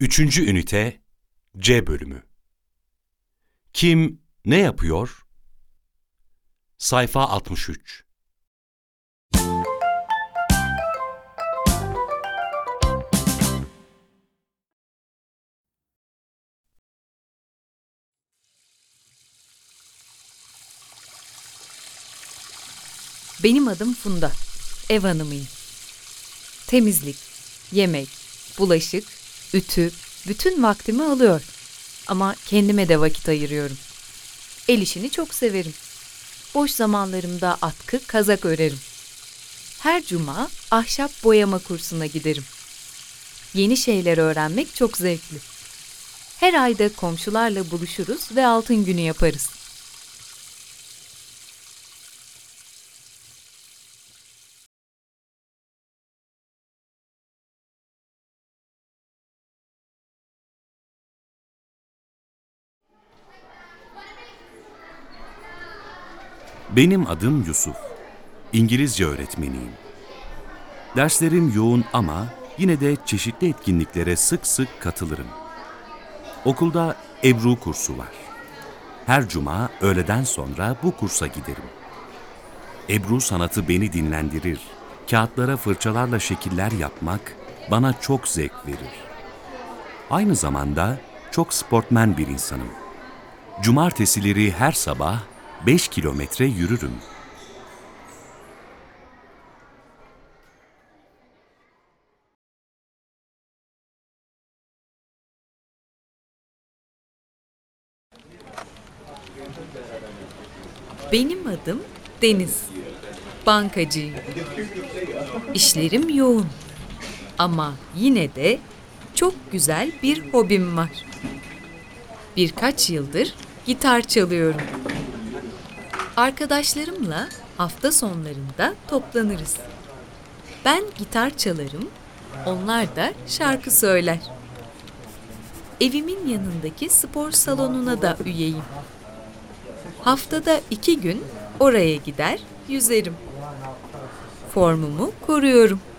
Üçüncü ünite C bölümü. Kim ne yapıyor? Sayfa 63. Benim adım Funda. Ev hanımıyım. Temizlik, yemek, bulaşık, ütü bütün vaktimi alıyor. Ama kendime de vakit ayırıyorum. El işini çok severim. Boş zamanlarımda atkı, kazak örerim. Her cuma ahşap boyama kursuna giderim. Yeni şeyler öğrenmek çok zevkli. Her ayda komşularla buluşuruz ve altın günü yaparız. Benim adım Yusuf. İngilizce öğretmeniyim. Derslerim yoğun ama yine de çeşitli etkinliklere sık sık katılırım. Okulda Ebru kursu var. Her cuma öğleden sonra bu kursa giderim. Ebru sanatı beni dinlendirir. Kağıtlara fırçalarla şekiller yapmak bana çok zevk verir. Aynı zamanda çok sportmen bir insanım. Cumartesileri her sabah 5 kilometre yürürüm. Benim adım Deniz. Bankacıyım. İşlerim yoğun. Ama yine de çok güzel bir hobim var. Birkaç yıldır gitar çalıyorum. Arkadaşlarımla hafta sonlarında toplanırız. Ben gitar çalarım, onlar da şarkı söyler. Evimin yanındaki spor salonuna da üyeyim. Haftada 2 gün oraya gider, yüzerim. Formumu koruyorum.